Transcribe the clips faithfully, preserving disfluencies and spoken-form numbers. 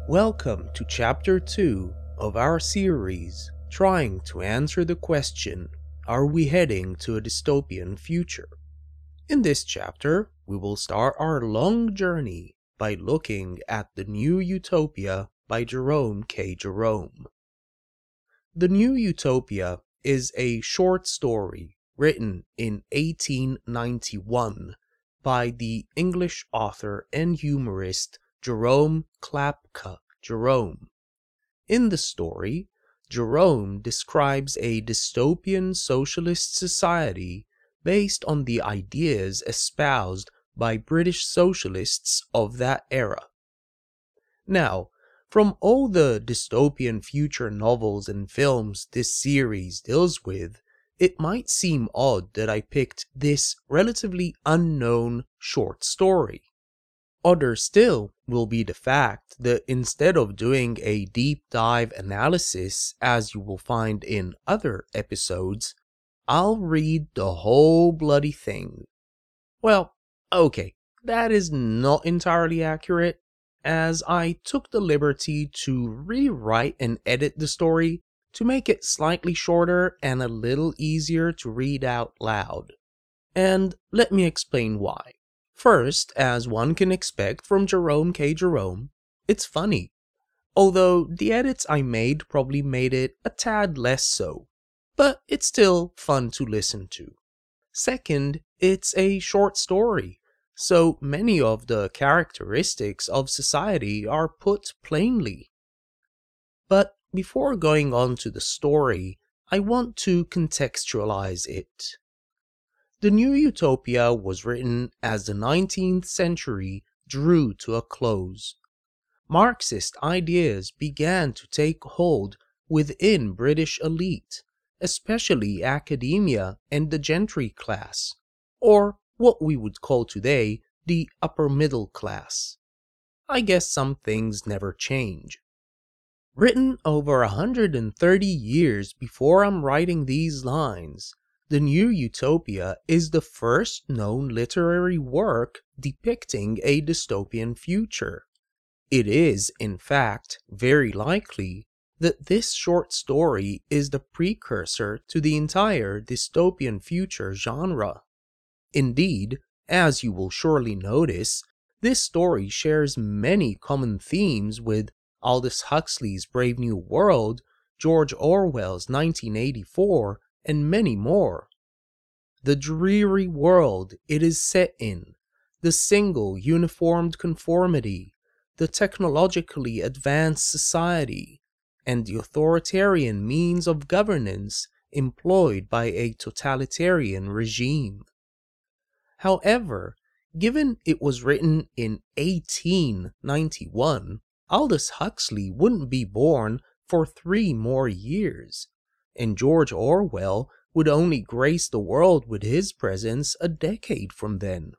Welcome to Chapter two of our series trying to answer the question, are we heading to a dystopian future? In this chapter, we will start our long journey by looking at The New Utopia by Jerome K. Jerome. The New Utopia is a short story written in eighteen ninety-one by the English author and humorist Jerome Klapka Jerome. In the story, Jerome describes a dystopian socialist society based on the ideas espoused by British socialists of that era. Now, from all the dystopian future novels and films this series deals with, it might seem odd that I picked this relatively unknown short story. Odder still will be the fact that instead of doing a deep dive analysis as you will find in other episodes, I'll read the whole bloody thing. Well, okay, that is not entirely accurate, as I took the liberty to rewrite and edit the story to make it slightly shorter and a little easier to read out loud. And let me explain why. First, as one can expect from Jerome K. Jerome, it's funny, although the edits I made probably made it a tad less so, but it's still fun to listen to. Second, it's a short story, so many of the characteristics of society are put plainly. But before going on to the story, I want to contextualize it. The New Utopia was written as the nineteenth century drew to a close. Marxist ideas began to take hold within British elite, especially academia and the gentry class, or what we would call today the upper middle class. I guess some things never change. Written over one hundred thirty years before I'm writing these lines, The New Utopia is the first known literary work depicting a dystopian future. It is, in fact, very likely that this short story is the precursor to the entire dystopian future genre. Indeed, as you will surely notice, this story shares many common themes with Aldous Huxley's Brave New World, George Orwell's nineteen eighty-four, and many more. The dreary world it is set in, the single uniformed conformity, the technologically advanced society, and the authoritarian means of governance employed by a totalitarian regime. However, given it was written in eighteen ninety-one, Aldous Huxley wouldn't be born for three more years, and George Orwell would only grace the world with his presence a decade from then.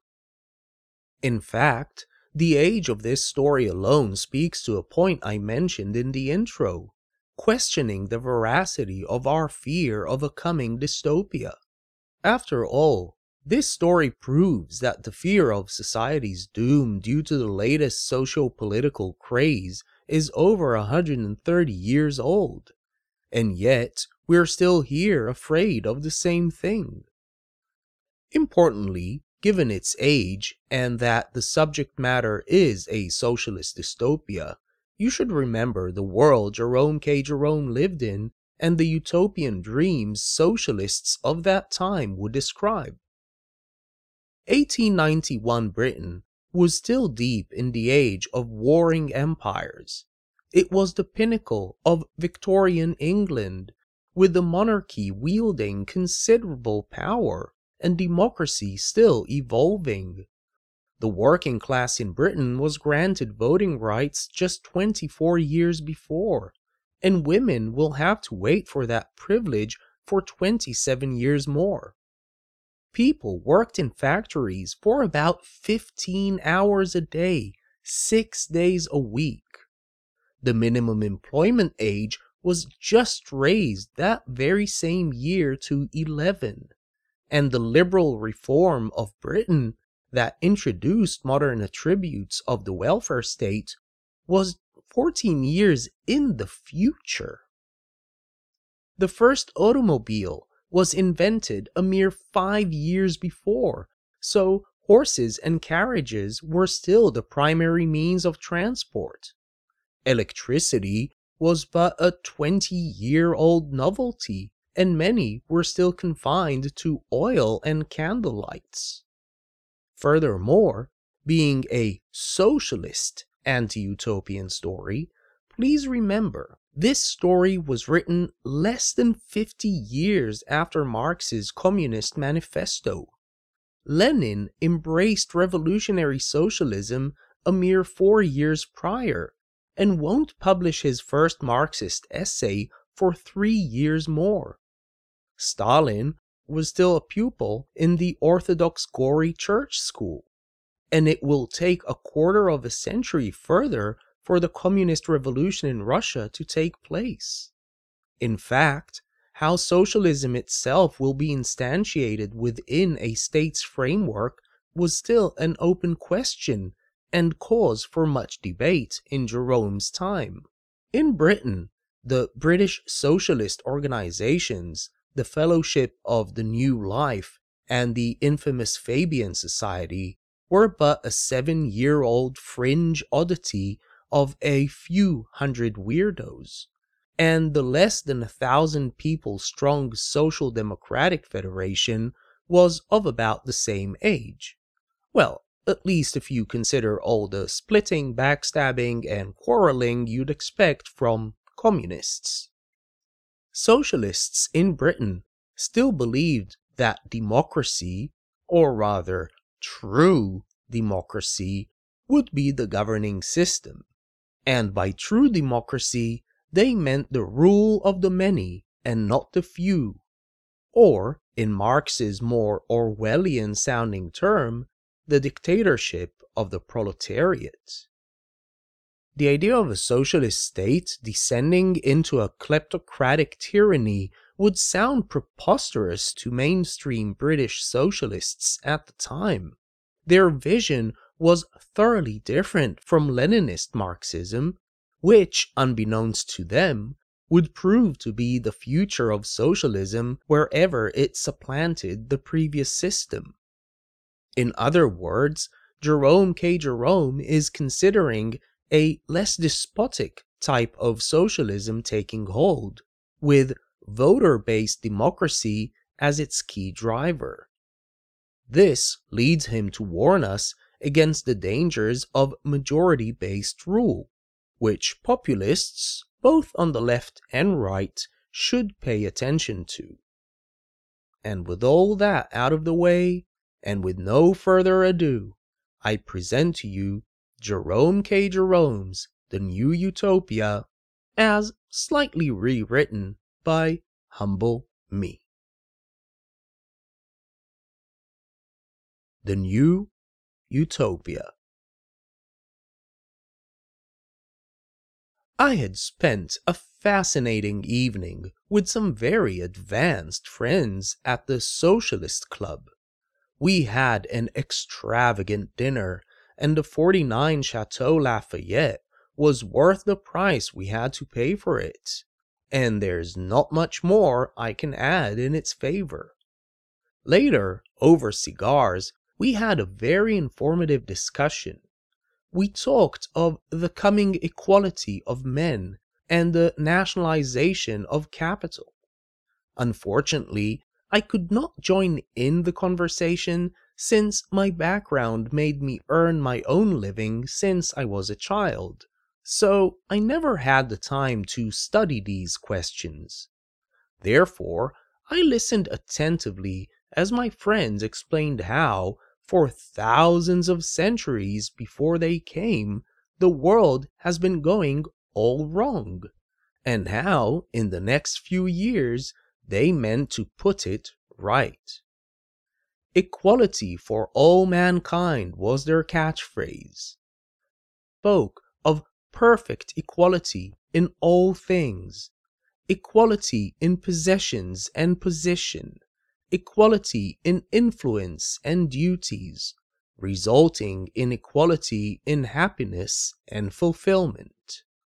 In fact, the age of this story alone speaks to a point I mentioned in the intro, questioning the veracity of our fear of a coming dystopia. After all, this story proves that the fear of society's doom due to the latest socio-political craze is over one hundred thirty years old, and yet we're still here afraid of the same thing. Importantly, given its age and that the subject matter is a socialist dystopia, you should remember the world Jerome K. Jerome lived in and the utopian dreams socialists of that time would describe. eighteen ninety-one Britain was still deep in the age of warring empires. It was the pinnacle of Victorian England, with the monarchy wielding considerable power and democracy still evolving. The working class in Britain was granted voting rights just twenty-four years before, and women will have to wait for that privilege for twenty-seven years more. People worked in factories for about fifteen hours a day, six days a week. The minimum employment age was just raised that very same year to eleven, and the liberal reform of Britain that introduced modern attributes of the welfare state was fourteen years in the future. The first automobile was invented a mere five years before, so horses and carriages were still the primary means of transport. Electricity was but a twenty-year-old novelty, and many were still confined to oil and candlelights. Furthermore, being a socialist anti-utopian story, please remember this story was written less than fifty years after Marx's Communist Manifesto. Lenin embraced revolutionary socialism a mere four years prior, and won't publish his first Marxist essay for three years more. Stalin was still a pupil in the Orthodox Gori Church school, and it will take a quarter of a century further for the communist revolution in Russia to take place. In fact, how socialism itself will be instantiated within a state's framework was still an open question and cause for much debate in Jerome's time. In Britain, the British socialist organizations, the Fellowship of the New Life, and the infamous Fabian Society were but a seven-year-old fringe oddity of a few hundred weirdos, and the less than a thousand people strong Social Democratic Federation was of about the same age. Well, at least if you consider all the splitting, backstabbing, and quarreling you'd expect from communists. Socialists in Britain still believed that democracy, or rather true democracy, would be the governing system, and by true democracy they meant the rule of the many and not the few, or, in Marx's more Orwellian sounding term, the dictatorship of the proletariat. The idea of a socialist state descending into a kleptocratic tyranny would sound preposterous to mainstream British socialists at the time. Their vision was thoroughly different from Leninist Marxism, which, unbeknownst to them, would prove to be the future of socialism wherever it supplanted the previous system. In other words, Jerome K. Jerome is considering a less despotic type of socialism taking hold, with voter-based democracy as its key driver. This leads him to warn us against the dangers of majority-based rule, which populists, both on the left and right, should pay attention to. And with all that out of the way, and with no further ado, I present to you Jerome K. Jerome's The New Utopia, as slightly rewritten by humble me. The New Utopia. I had spent a fascinating evening with some very advanced friends at the Socialist Club. We had an extravagant dinner, and the forty-nine Chateau Lafayette was worth the price we had to pay for it, and there's not much more I can add in its favor. Later, over cigars, we had a very informative discussion. We talked of the coming equality of men and the nationalization of capital. Unfortunately, I could not join in the conversation since my background made me earn my own living since I was a child, so I never had the time to study these questions. Therefore, I listened attentively as my friends explained how, for thousands of centuries before they came, the world has been going all wrong, and how, in the next few years, they meant to put it right. Equality for all mankind was their catchphrase. Spoke of perfect equality in all things, equality in possessions and position, equality in influence and duties, resulting in equality in happiness and fulfillment.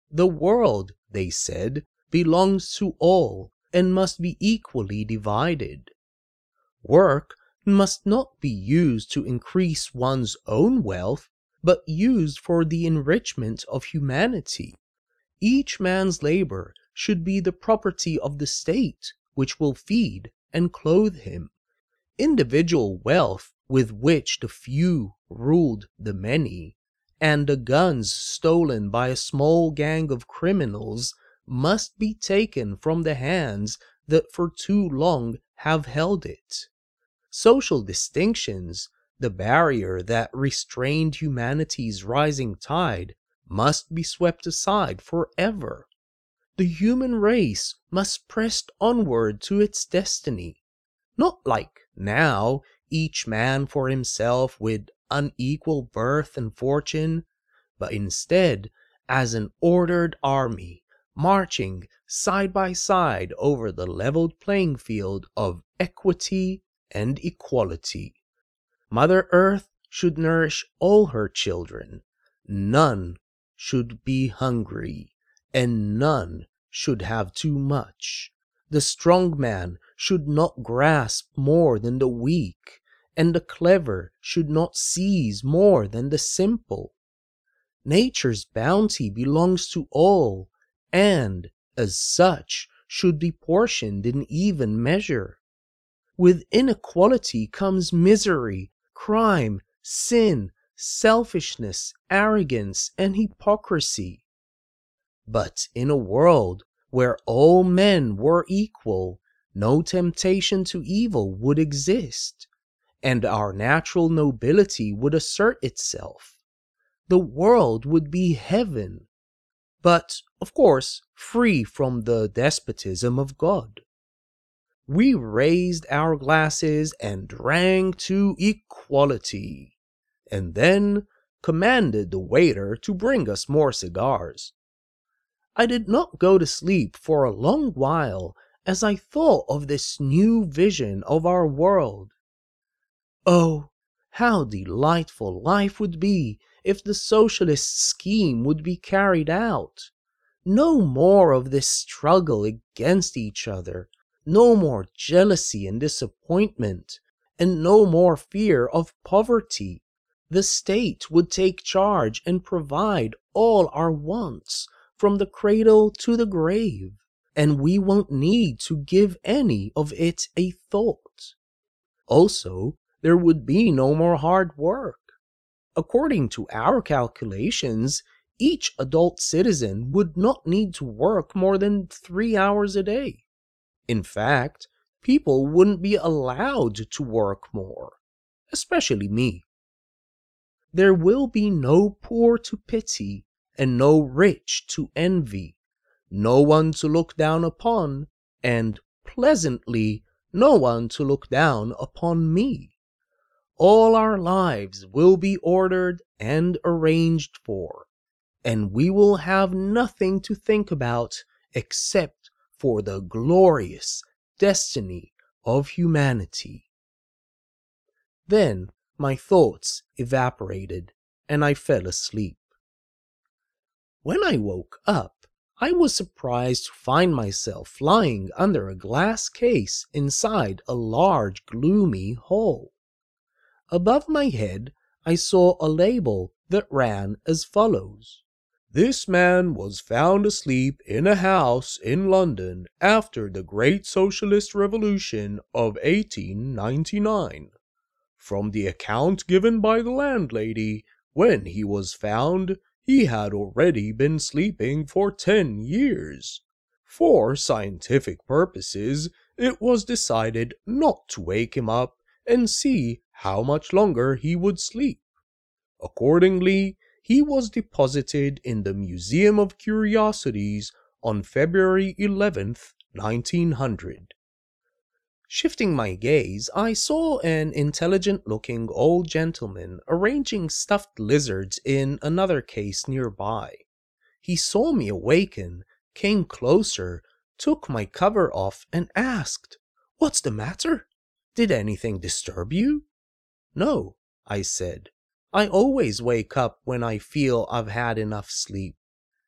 The world, they said, belongs to all and must be equally divided. Work must not be used to increase one's own wealth, but used for the enrichment of humanity. Each man's labor should be the property of the state, which will feed and clothe him. Individual wealth with which the few ruled the many, and the guns stolen by a small gang of criminals must be taken from the hands that for too long have held it. Social distinctions, the barrier that restrained humanity's rising tide, must be swept aside forever. The human race must press onward to its destiny, not like now, each man for himself with unequal birth and fortune, but instead as an ordered army, marching side by side over the leveled playing field of equity and equality. Mother Earth should nourish all her children. None should be hungry, and none should have too much. The strong man should not grasp more than the weak, and the clever should not seize more than the simple. Nature's bounty belongs to all, and, as such, should be portioned in even measure. With inequality comes misery, crime, sin, selfishness, arrogance, and hypocrisy. But in a world where all men were equal, no temptation to evil would exist, and our natural nobility would assert itself. The world would be heaven, but, of course, free from the despotism of God. We raised our glasses and drank to equality, and then commanded the waiter to bring us more cigars. I did not go to sleep for a long while as I thought of this new vision of our world. Oh, how delightful life would be if the socialist scheme would be carried out! No more of this struggle against each other, no more jealousy and disappointment, and no more fear of poverty. The state would take charge and provide all our wants, from the cradle to the grave, and we won't need to give any of it a thought. Also, there would be no more hard work. According to our calculations, each adult citizen would not need to work more than three hours a day. In fact, people wouldn't be allowed to work more, especially me. There will be no poor to pity, and no rich to envy, no one to look down upon, and, pleasantly, no one to look down upon me. All our lives will be ordered and arranged for, and we will have nothing to think about except for the glorious destiny of humanity. Then my thoughts evaporated, and I fell asleep. When I woke up, I was surprised to find myself lying under a glass case inside a large, gloomy hole. Above my head, I saw a label that ran as follows: "This man was found asleep in a house in London after the Great Socialist Revolution of eighteen ninety-nine. From the account given by the landlady, when he was found, he had already been sleeping for ten years. For scientific purposes, it was decided not to wake him up and see how much longer he would sleep. Accordingly, he was deposited in the Museum of Curiosities on February eleventh, nineteen hundred. Shifting my gaze, I saw an intelligent-looking old gentleman arranging stuffed lizards in another case nearby. He saw me awaken, came closer, took my cover off, and asked, "What's the matter? Did anything disturb you?" "No," I said. "I always wake up when I feel I've had enough sleep.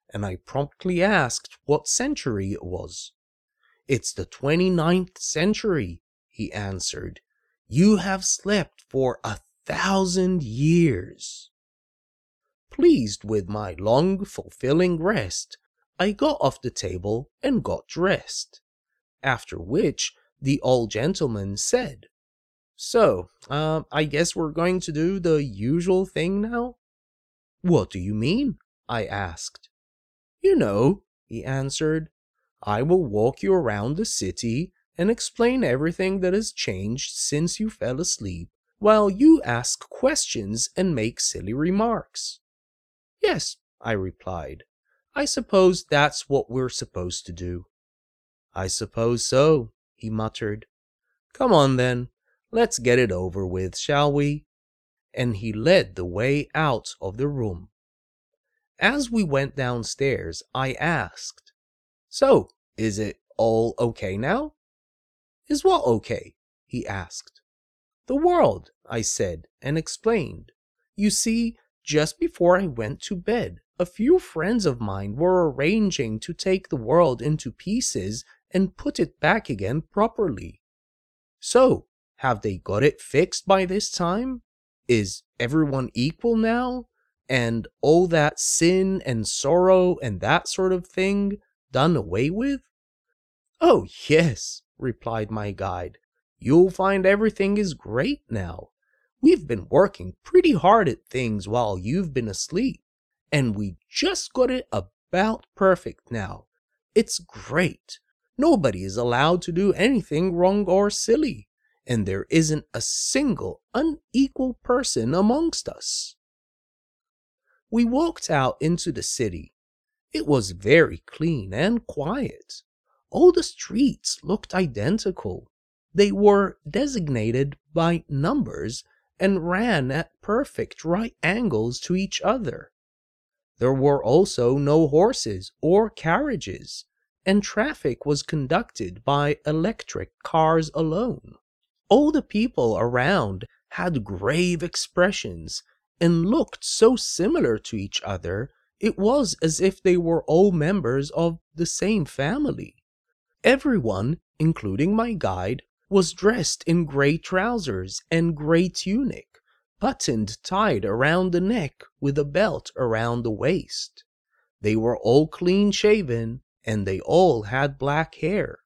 and I promptly asked what century it was. "It's the twenty-ninth century," he answered. "You have slept for a thousand years." Pleased with my long, fulfilling rest, I got off the table and got dressed. After which, the old gentleman said, "So, uh, I guess we're going to do the usual thing now?" "What do you mean?" I asked. "You know," he answered. "I will walk you around the city and explain everything that has changed since you fell asleep, while you ask questions and make silly remarks." "Yes," I replied. "I suppose that's what we're supposed to do." "I suppose so," he muttered. "Come on then, let's get it over with, shall we?" And he led the way out of the room. As we went downstairs, I asked, "So, is it all okay now?" "Is what okay?" he asked. "The world," I said, and explained. "You see, just before I went to bed, a few friends of mine were arranging to take the world into pieces and put it back again properly. So, have they got it fixed by this time? Is everyone equal now? And all that sin and sorrow and that sort of thing done away with?" "Oh, yes," replied my guide. "You'll find everything is great now. We've been working pretty hard at things while you've been asleep, and we just got it about perfect now. It's great. Nobody is allowed to do anything wrong or silly, and there isn't a single unequal person amongst us." We walked out into the city. It was very clean and quiet. All the streets looked identical. They were designated by numbers and ran at perfect right angles to each other. There were also no horses or carriages, and traffic was conducted by electric cars alone. All the people around had grave expressions and looked so similar to each other, it was as if they were all members of the same family. Everyone, including my guide, was dressed in gray trousers and gray tunic, buttoned tied around the neck with a belt around the waist. They were all clean-shaven, and they all had black hair.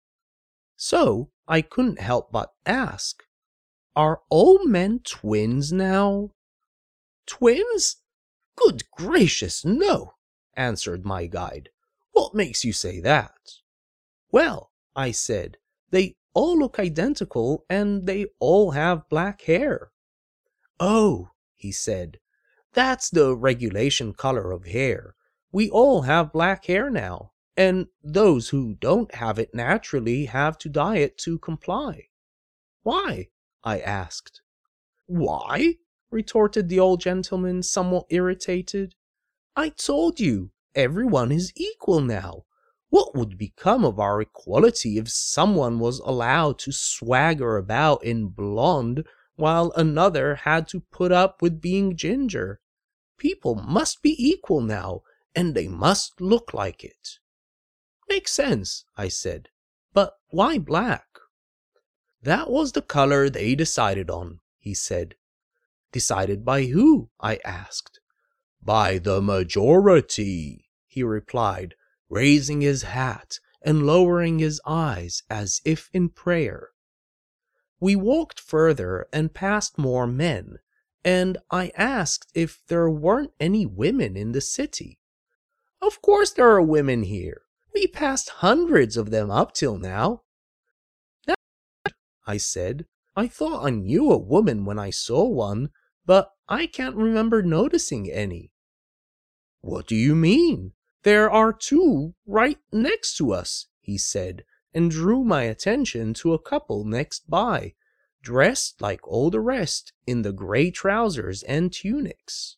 So I couldn't help but ask, "Are all men twins now?" "Twins? Good gracious, no," answered my guide. "What makes you say that?" "Well," I said, "they all look identical, and they all have black hair." "Oh," he said, "that's the regulation color of hair. We all have black hair now, and those who don't have it naturally have to dye it to comply." "Why?" I asked. "Why?" retorted the old gentleman, somewhat irritated. "I told you, everyone is equal now. What would become of our equality if someone was allowed to swagger about in blonde while another had to put up with being ginger? People must be equal now, and they must look like it." "Makes sense," I said. "But why black?" "That was the color they decided on," he said. "Decided by who?" I asked. "By the majority," he replied, raising his hat and lowering his eyes as if in prayer. We walked further and passed more men, and I asked if there weren't any women in the city. "Of course there are women here. We passed hundreds of them up till now." "That's good," I said. "I thought I knew a woman when I saw one, but I can't remember noticing any." "What do you mean? There are two right next to us," he said, and drew my attention to a couple next by, dressed like all the rest in the gray trousers and tunics.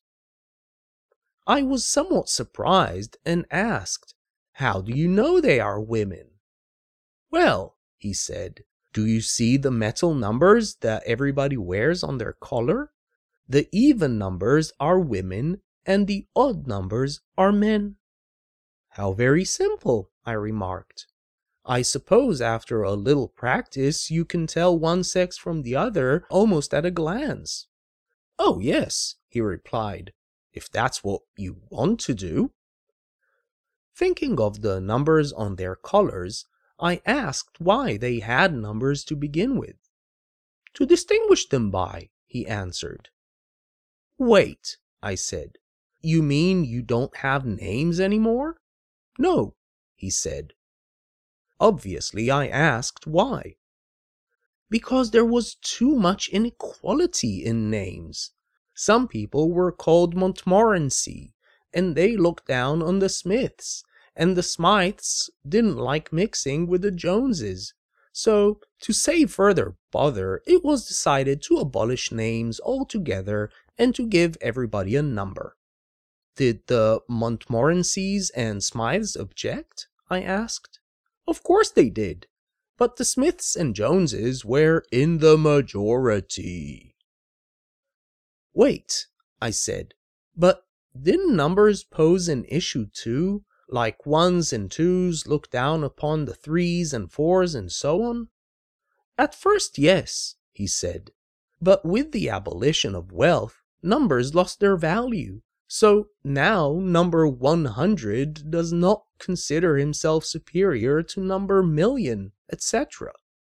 I was somewhat surprised and asked, "How do you know they are women?" "Well," he said, "do you see the metal numbers that everybody wears on their collar? The even numbers are women and the odd numbers are men." How very simple, I remarked. I suppose after a little practice you can tell one sex from the other almost at a glance. Oh yes, he replied, if that's what you want to do. Thinking of the numbers on their collars, I asked why they had numbers to begin with. To distinguish them by, he answered. Wait, I said, you mean you don't have names anymore? No, he said. Obviously, I asked why. Because there was too much inequality in names. Some people were called Montmorency, and they looked down on the Smiths, and the Smythes didn't like mixing with the Joneses. So, to save further bother, it was decided to abolish names altogether and to give everybody a number. Did the Montmorencys and Smythes object? I asked. Of course they did, but the Smiths and Joneses were in the majority. Wait, I said, but didn't numbers pose an issue too? Like ones and twos look down upon the threes and fours and so on? At first, yes, he said, but with the abolition of wealth, numbers lost their value. So now number one hundred does not consider himself superior to number million, et cetera.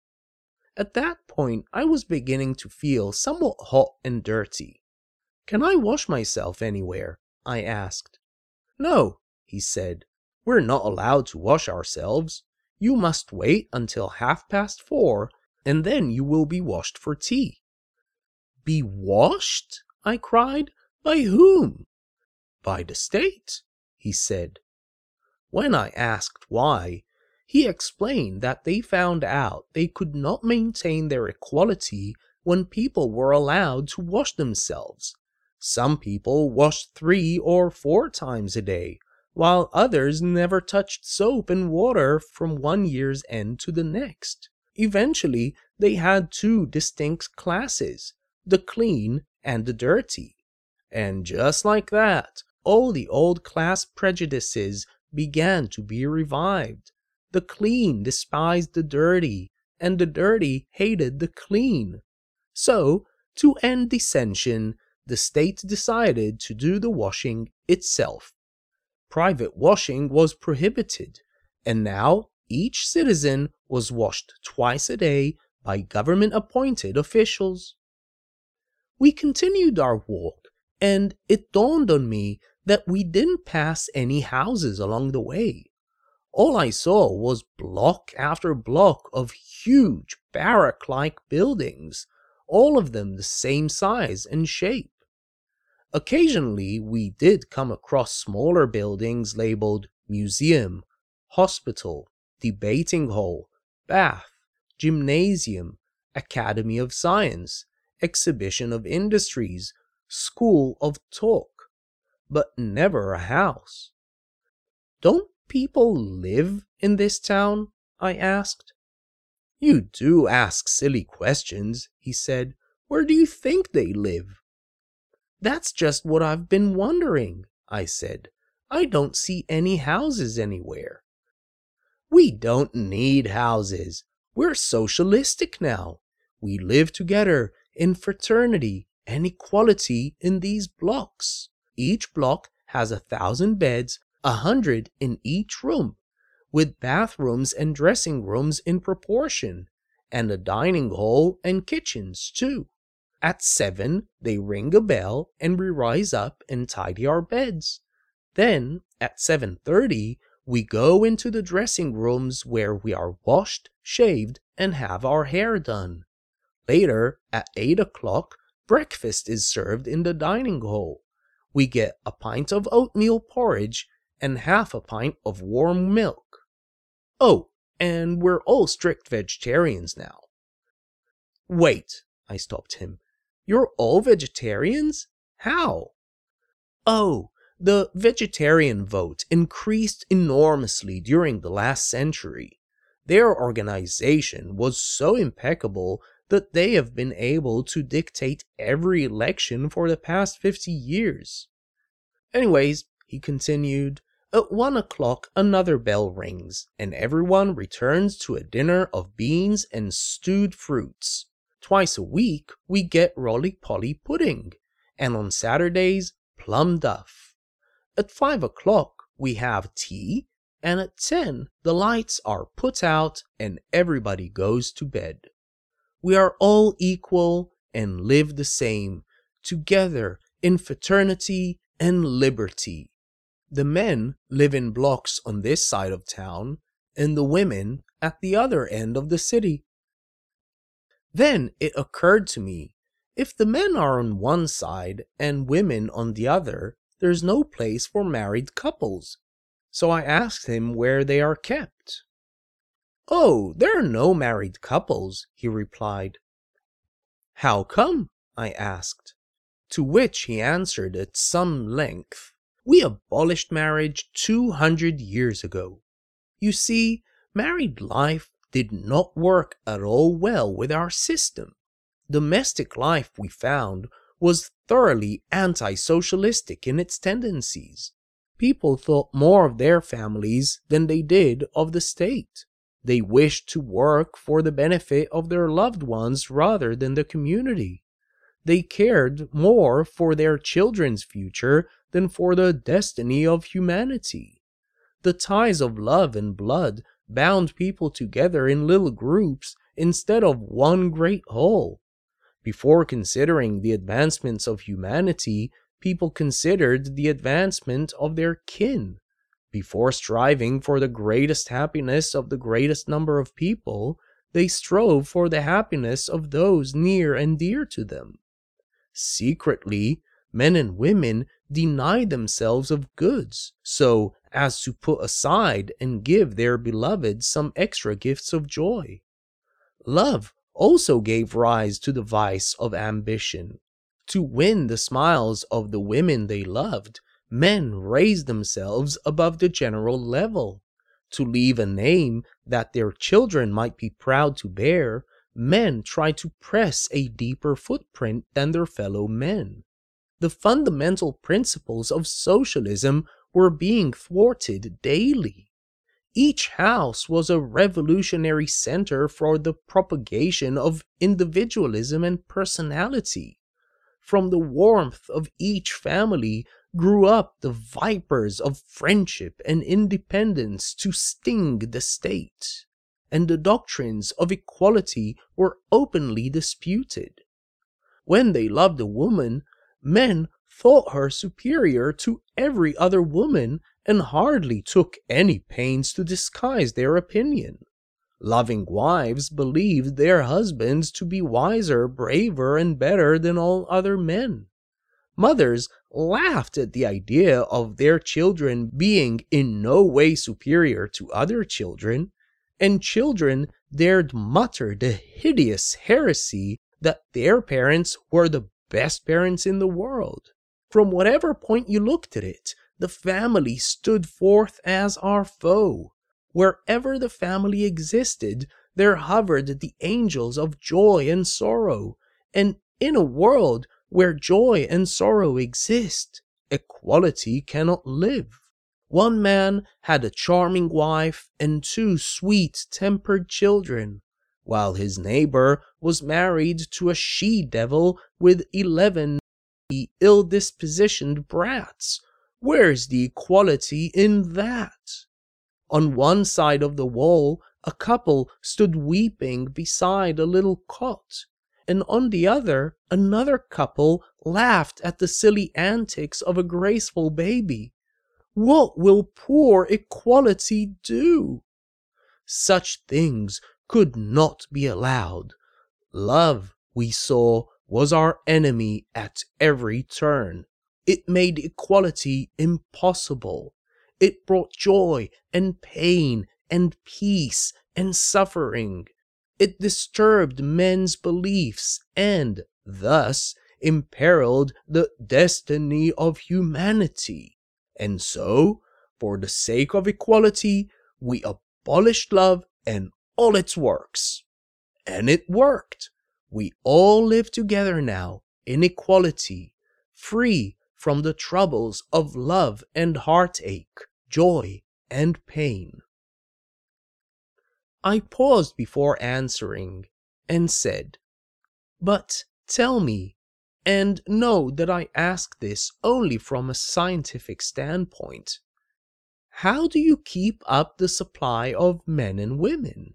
At that point, I was beginning to feel somewhat hot and dirty. Can I wash myself anywhere? I asked. No, he said, we're not allowed to wash ourselves. You must wait until half past four, and then you will be washed for tea. Be washed? I cried. By whom? By the state, he said. When I asked why, he explained that they found out they could not maintain their equality when people were allowed to wash themselves. Some people washed three or four times a day, while others never touched soap and water from one year's end to the next. Eventually, they had two distinct classes, the clean and the dirty. And just like that, all the old class prejudices began to be revived. The clean despised the dirty, and the dirty hated the clean. So, to end dissension, the state decided to do the washing itself. Private washing was prohibited, and now each citizen was washed twice a day by government-appointed officials. We continued our walk, and it dawned on me that we didn't pass any houses along the way. All I saw was block after block of huge barrack-like buildings, all of them the same size and shape. Occasionally, we did come across smaller buildings labeled museum, hospital, debating hall, bath, gymnasium, academy of science, exhibition of industries, school of talk, but never a house. Don't people live in this town? I asked. You do ask silly questions, he said. Where do you think they live? That's just what I've been wondering, I said. I don't see any houses anywhere. We don't need houses. We're socialistic now. We live together in fraternity and equality in these blocks. Each block has a thousand beds, a hundred in each room, with bathrooms and dressing rooms in proportion, and a dining hall and kitchens too. At seven, they ring a bell and we rise up and tidy our beds. Then, at seven thirty, we go into the dressing rooms where we are washed, shaved, and have our hair done. Later, at eight o'clock, breakfast is served in the dining hall. We get a pint of oatmeal porridge and half a pint of warm milk. Oh, and we're all strict vegetarians now. Wait, I stopped him. You're all vegetarians? How? Oh, the vegetarian vote increased enormously during the last century. Their organization was so impeccable that they have been able to dictate every election for the past fifty years. Anyways, he continued, At one o'clock another bell rings, and everyone returns to a dinner of beans and stewed fruits. Twice a week we get roly-poly pudding, and on Saturdays plum duff. At five o'clock we have tea, and at ten the lights are put out and everybody goes to bed. We are all equal and live the same, together in fraternity and liberty. The men live in blocks on this side of town, and the women at the other end of the city. Then it occurred to me, if the men are on one side and women on the other, there's no place for married couples. So I asked him where they are kept. "Oh, there are no married couples," he replied. "How come?" I asked. To which he answered at some length, "We abolished marriage two hundred years ago. You see, married life did not work at all well with our system. Domestic life, we found, was thoroughly anti-socialistic in its tendencies. People thought more of their families than they did of the state. They wished to work for the benefit of their loved ones rather than the community. They cared more for their children's future than for the destiny of humanity. The ties of love and blood bound people together in little groups instead of one great whole. Before considering the advancements of humanity, people considered the advancement of their kin. Before striving for the greatest happiness of the greatest number of people, they strove for the happiness of those near and dear to them. Secretly, men and women denied themselves of goods, so as to put aside and give their beloved some extra gifts of joy. Love also gave rise to the vice of ambition. To win the smiles of the women they loved, men raised themselves above the general level. To leave a name that their children might be proud to bear, men tried to press a deeper footprint than their fellow men. The fundamental principles of socialism were being thwarted daily. Each house was a revolutionary center for the propagation of individualism and personality. From the warmth of each family grew up the vipers of friendship and independence to sting the state, and the doctrines of equality were openly disputed. When they loved a woman, men thought her superior to every other woman and hardly took any pains to disguise their opinion. Loving wives believed their husbands to be wiser, braver, and better than all other men. Mothers laughed at the idea of their children being in no way superior to other children, and children dared mutter the hideous heresy that their parents were the best parents in the world. From whatever point you looked at it, the family stood forth as our foe. Wherever the family existed, there hovered the angels of joy and sorrow, and in a world where joy and sorrow exist, equality cannot live. One man had a charming wife and two sweet-tempered children, while his neighbor was married to a she-devil with eleven ill-dispositioned brats. Where's the equality in that? On one side of the wall, a couple stood weeping beside a little cot, and on the other, another couple laughed at the silly antics of a graceful baby. What will poor equality do? Such things could not be allowed. Love, we saw, was our enemy at every turn. It made equality impossible. It brought joy and pain and peace and suffering. It disturbed men's beliefs and, thus, imperiled the destiny of humanity. And so, for the sake of equality, we abolished love and all its works. And it worked. We all live together now in equality, free from the troubles of love and heartache, joy, and pain. I paused before answering and said, "But tell me, and know that I ask this only from a scientific standpoint, how do you keep up the supply of men and women?"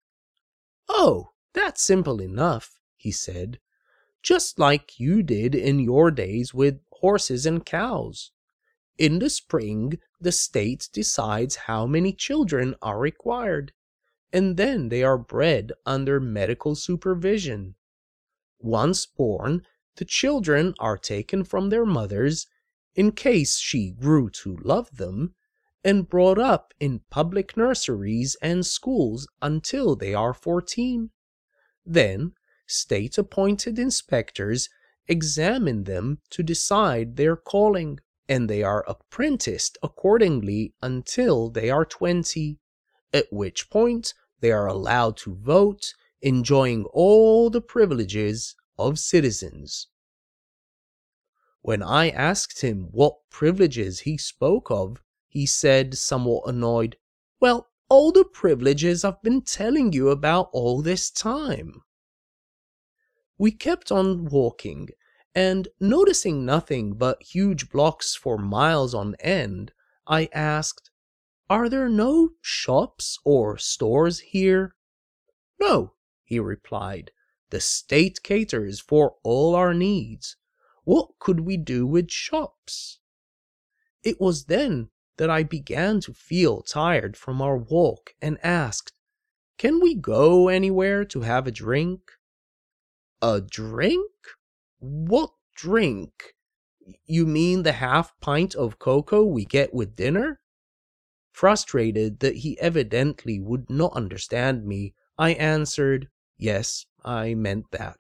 "Oh, that's simple enough," he said, "just like you did in your days with horses and cows. In the spring, the state decides how many children are required, and then they are bred under medical supervision. Once born, the children are taken from their mothers, in case she grew to love them, and brought up in public nurseries and schools until they are fourteen. Then, state-appointed inspectors examine them to decide their calling, and they are apprenticed accordingly until they are twenty, at which point they are allowed to vote, enjoying all the privileges of citizens." When I asked him what privileges he spoke of, he said, somewhat annoyed, "Well, all the privileges I've been telling you about all this time." We kept on walking, and noticing nothing but huge blocks for miles on end, I asked, "Are there no shops or stores here?" "No," he replied. "The state caters for all our needs. What could we do with shops?" It was then that I began to feel tired from our walk and asked, "Can we go anywhere to have a drink?" "A drink? What drink? You mean the half pint of cocoa we get with dinner?" Frustrated that he evidently would not understand me, I answered, "Yes, I meant that."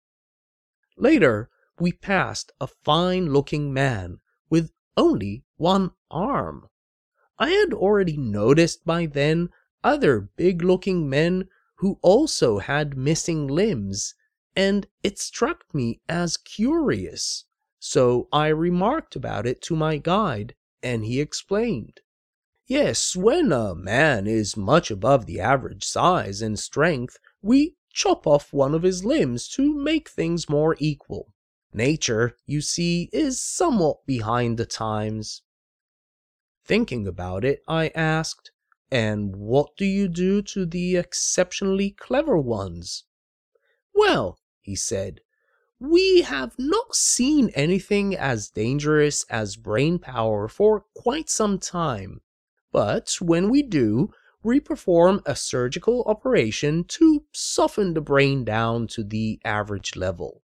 Later, we passed a fine-looking man with only one arm. I had already noticed by then other big-looking men who also had missing limbs, and it struck me as curious, so I remarked about it to my guide, and he explained. "Yes, when a man is much above the average size and strength, we chop off one of his limbs to make things more equal. Nature, you see, is somewhat behind the times." Thinking about it, I asked, "And what do you do to the exceptionally clever ones?" "Well," he said, "we have not seen anything as dangerous as brain power for quite some time, but when we do, we perform a surgical operation to soften the brain down to the average level."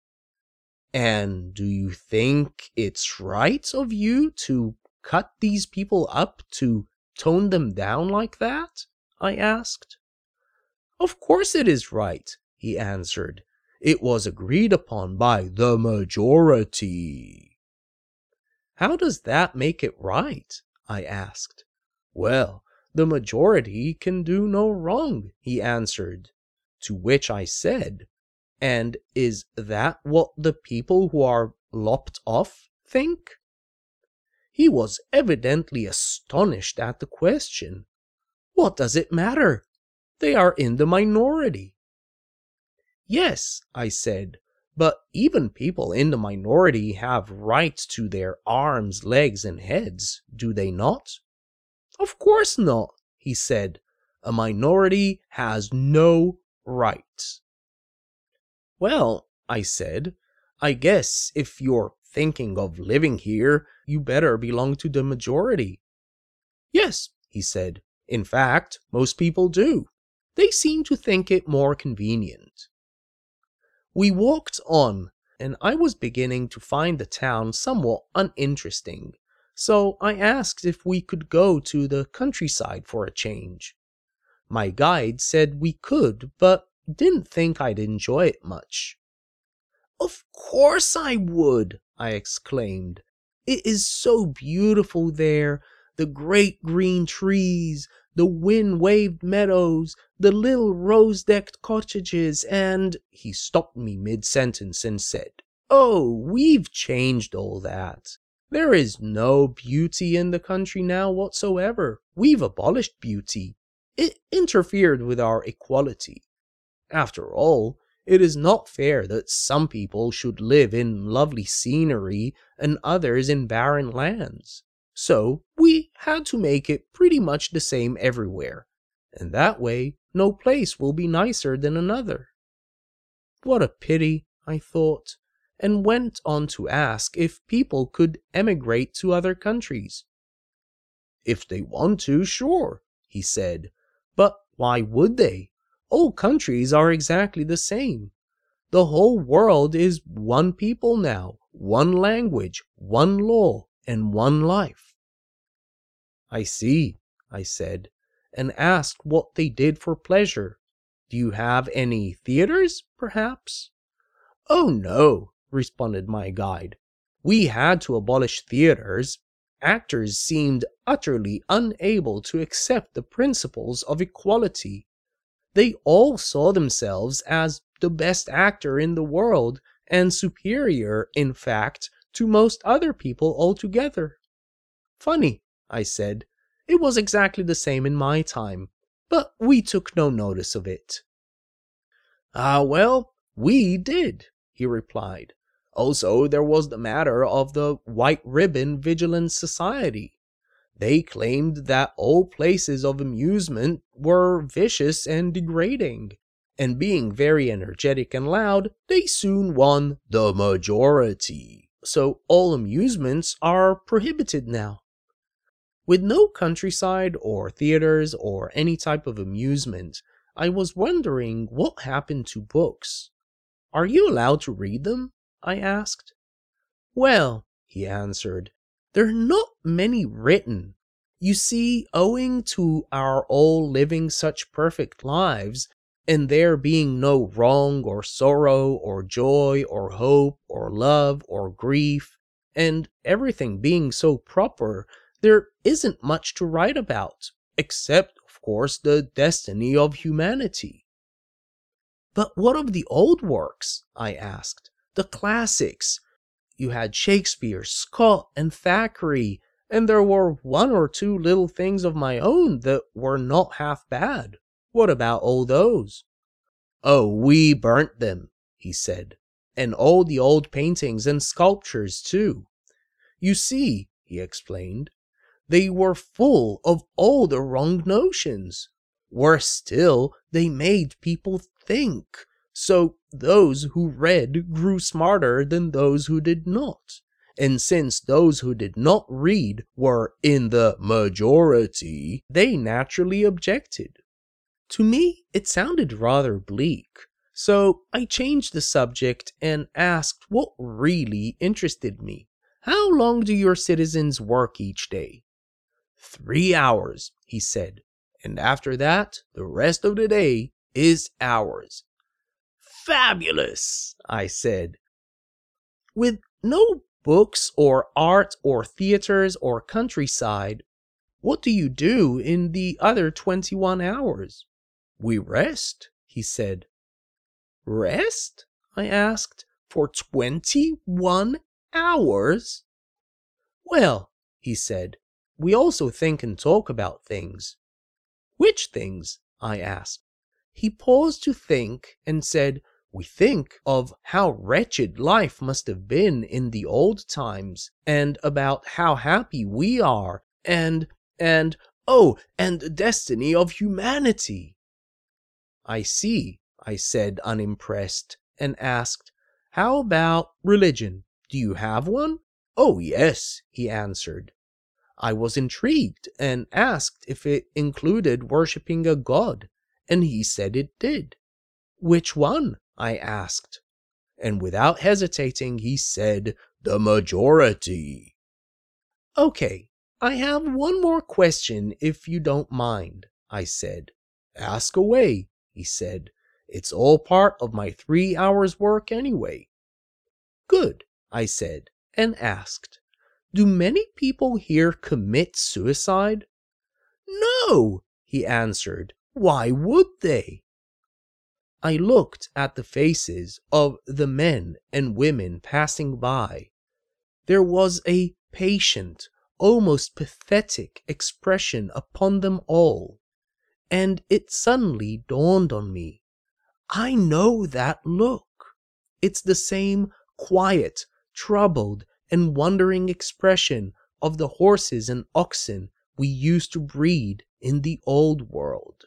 "And do you think it's right of you to cut these people up to tone them down like that?" I asked. "Of course it is right," he answered. "It was agreed upon by the majority." "How does that make it right?" I asked. "Well, the majority can do no wrong," he answered. To which I said, "And is that what the people who are lopped off think?" He was evidently astonished at the question. "What does it matter? They are in the minority." "Yes," I said, "but even people in the minority have rights to their arms, legs, and heads, do they not?" "Of course not," he said. "A minority has no rights." "Well," I said, "I guess if you're thinking of living here, you better belong to the majority." "Yes," he said. "In fact, most people do. They seem to think it more convenient." We walked on, and I was beginning to find the town somewhat uninteresting, so I asked if we could go to the countryside for a change. My guide said we could, but didn't think I'd enjoy it much. "Of course I would!" I exclaimed. "It is so beautiful there, the great green trees, the wind-waved meadows, the little rose-decked cottages, and—" He stopped me mid-sentence and said, "Oh, we've changed all that. There is no beauty in the country now whatsoever. We've abolished beauty. It interfered with our equality. After all, it is not fair that some people should live in lovely scenery and others in barren lands. So we had to make it pretty much the same everywhere, and that way no place will be nicer than another. What a pity, I thought, and went on to ask if people could emigrate to other countries. If they want to, sure, he said, but why would they? All countries are exactly the same. The whole world is one people now, one language, one law, and one life. I see, I said, and asked what they did for pleasure. Do you have any theaters, perhaps? Oh no, responded my guide. We had to abolish theaters. Actors seemed utterly unable to accept the principles of equality. They all saw themselves as the best actor in the world, and superior, in fact, to most other people altogether. Funny, I said. It was exactly the same in my time, but we took no notice of it. Ah, well, we did, he replied. Also, there was the matter of the White Ribbon Vigilance Society. They claimed that all places of amusement were vicious and degrading, and being very energetic and loud, they soon won the majority. So all amusements are prohibited now. With no countryside or theaters or any type of amusement, I was wondering what happened to books. Are you allowed to read them? I asked. Well, he answered, there are not many written. You see, owing to our all living such perfect lives, and there being no wrong or sorrow or joy or hope or love or grief, and everything being so proper, there isn't much to write about, except, of course, the destiny of humanity. But what of the old works? I asked. The classics. You had Shakespeare, Scott, and Thackeray, and there were one or two little things of my own that were not half bad. What about all those? Oh, we burnt them, he said, and all the old paintings and sculptures too. You see, he explained, they were full of all the wrong notions. Worse still, they made people think. So those who read grew smarter than those who did not. And since those who did not read were in the majority, they naturally objected. To me, it sounded rather bleak. So I changed the subject and asked what really interested me. How long do your citizens work each day? Three hours, he said, and after that, the rest of the day is ours. Fabulous, I said. With no books or art or theaters or countryside, what do you do in the other twenty-one hours? We rest, he said. Rest? I asked. For twenty-one hours? Well, he said, we also think and talk about things. Which things? I asked. He paused to think and said, we think of how wretched life must have been in the old times, and about how happy we are, and, and, oh, and the destiny of humanity. I see, I said, unimpressed, and asked, how about religion? Do you have one? Oh, yes, he answered. I was intrigued and asked if it included worshipping a god, and he said it did. Which one? I asked. And without hesitating, he said, the majority. Okay, I have one more question if you don't mind, I said. Ask away, he said. It's all part of my three hours' work anyway. Good, I said, and asked, do many people here commit suicide? No, he answered. Why would they? I looked at the faces of the men and women passing by. There was a patient, almost pathetic expression upon them all, and it suddenly dawned on me. I know that look. It's the same quiet, troubled, and wondering expression of the horses and oxen we used to breed in the old world.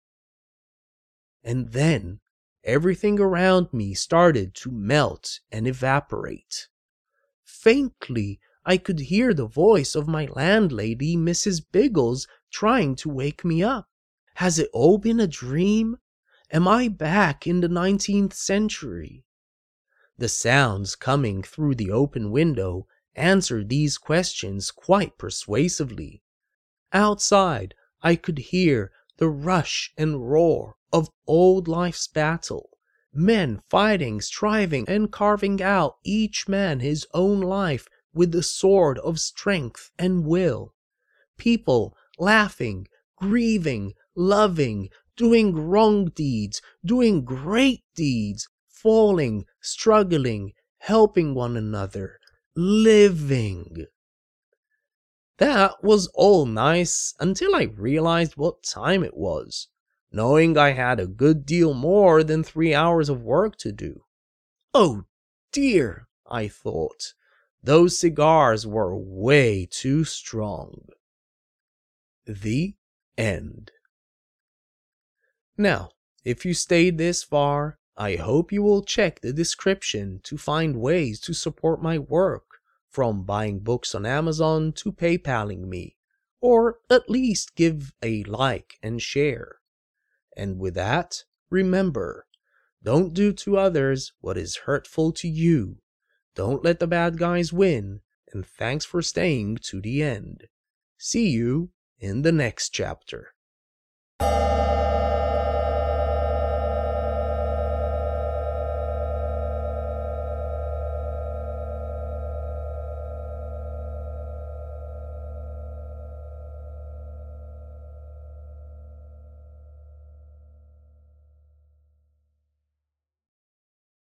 And then everything around me started to melt and evaporate. Faintly, I could hear the voice of my landlady, Missus Biggles, trying to wake me up. Has it all been a dream? Am I back in the nineteenth century? The sounds coming through the open window answered these questions quite persuasively. Outside, I could hear the rush and roar of old life's battle, men fighting, striving, and carving out each man his own life with the sword of strength and will. People laughing, grieving, loving, doing wrong deeds, doing great deeds, falling, struggling, helping one another, living. That was all nice until I realized what time it was, knowing I had a good deal more than three hours of work to do. Oh dear, I thought, those cigars were way too strong. The end. Now, if you stayed this far, I hope you will check the description to find ways to support my work, from buying books on Amazon to PayPaling me, or at least give a like and share. And with that, remember, don't do to others what is hurtful to you. Don't let the bad guys win, and thanks for staying to the end. See you in the next chapter.